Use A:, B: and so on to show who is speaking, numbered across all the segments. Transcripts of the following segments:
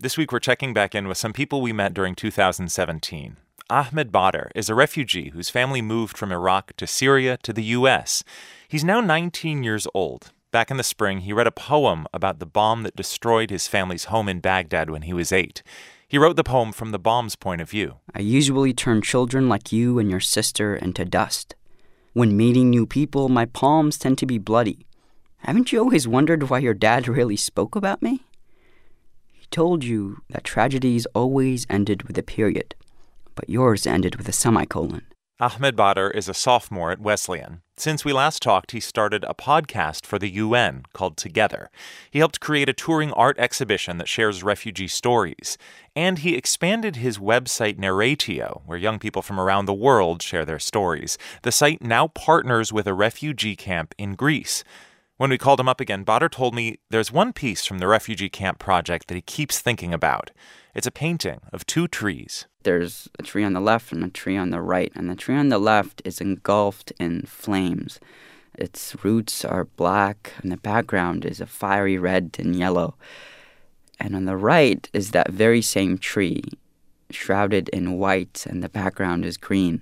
A: This week, we're checking back in with some people we met during 2017. Ahmed Badr is a refugee whose family moved from Iraq to Syria to the U.S. He's now 19 years old. Back in the spring, he read a poem about the bomb that destroyed his family's home in Baghdad when he was 8. He wrote the poem from the bomb's point of view.
B: I usually turn children like you and your sister into dust. When meeting new people, my palms tend to be bloody. Haven't you always wondered why your dad really spoke about me? He told you that tragedies always ended with a period, but yours ended with a semicolon.
A: Ahmed Badr is a sophomore at Wesleyan. Since we last talked, he started a podcast for the UN called Together. He helped create a touring art exhibition that shares refugee stories. And he expanded his website Narratio, where young people from around the world share their stories. The site now partners with a refugee camp in Greece. When we called him up again, Badr told me there's one piece from the refugee camp project that he keeps thinking about. It's a painting of 2 trees.
B: There's a tree on the left and a tree on the right, and the tree on the left is engulfed in flames. Its roots are black, and the background is a fiery red and yellow. And on the right is that very same tree, shrouded in white, and the background is green.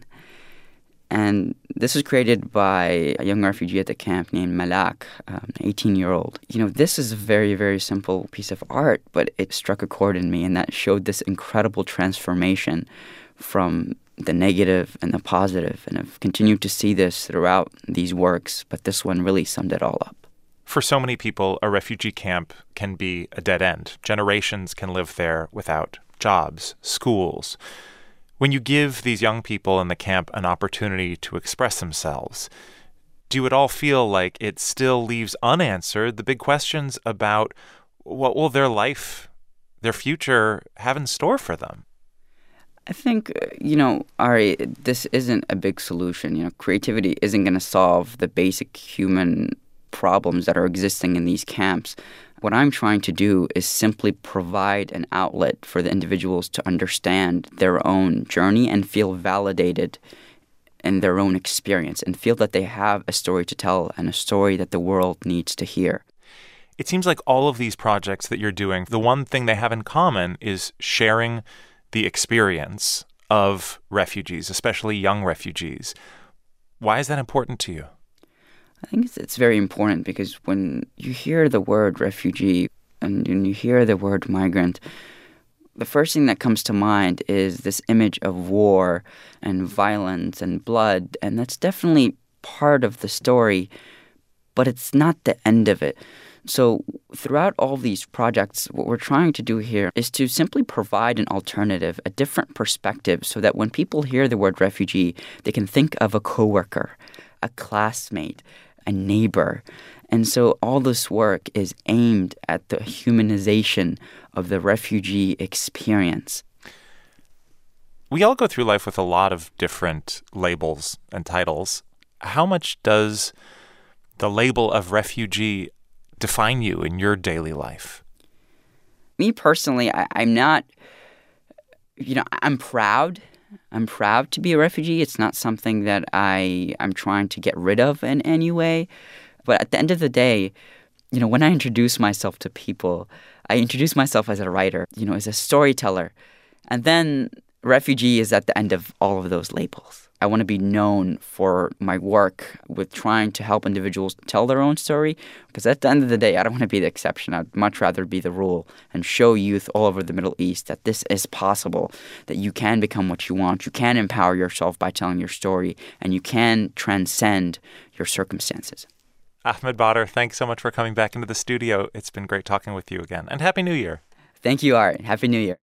B: And this was created by a young refugee at the camp named Malak, an 18-year-old. This is a very, very simple piece of art, but it struck a chord in me, and that showed this incredible transformation from the negative and the positive. And I've continued to see this throughout these works, but this one really summed it all up.
A: For so many people, a refugee camp can be a dead end. Generations can live there without jobs, schools. When you give these young people in the camp an opportunity to express themselves, do it all feel like it still leaves unanswered the big questions about what will their life, their future have in store for them?
B: I think, Ari, this isn't a big solution. Creativity isn't going to solve the basic human problems that are existing in these camps. What I'm trying to do is simply provide an outlet for the individuals to understand their own journey and feel validated in their own experience and feel that they have a story to tell and a story that the world needs to hear.
A: It seems like all of these projects that you're doing, the one thing they have in common is sharing the experience of refugees, especially young refugees. Why is that important to you?
B: I think it's very important because when you hear the word refugee and when you hear the word migrant, the first thing that comes to mind is this image of war and violence and blood, and that's definitely part of the story, but it's not the end of it. So throughout all these projects, what we're trying to do here is to simply provide an alternative, a different perspective, so that when people hear the word refugee, they can think of a coworker, a classmate, a neighbor. And so all this work is aimed at the humanization of the refugee experience.
A: We all go through life with a lot of different labels and titles. How much does the label of refugee define you in your daily life?
B: Me personally, I'm not, I'm proud. I'm proud to be a refugee. It's not something that I'm trying to get rid of in any way. But at the end of the day, when I introduce myself to people, I introduce myself as a writer, as a storyteller. And then refugee is at the end of all of those labels. I want to be known for my work with trying to help individuals tell their own story, because at the end of the day, I don't want to be the exception. I'd much rather be the rule and show youth all over the Middle East that this is possible, that you can become what you want, you can empower yourself by telling your story, and you can transcend your circumstances.
A: Ahmed Badr, thanks so much for coming back into the studio. It's been great talking with you again. And Happy New Year.
B: Thank you, Art. Happy New Year.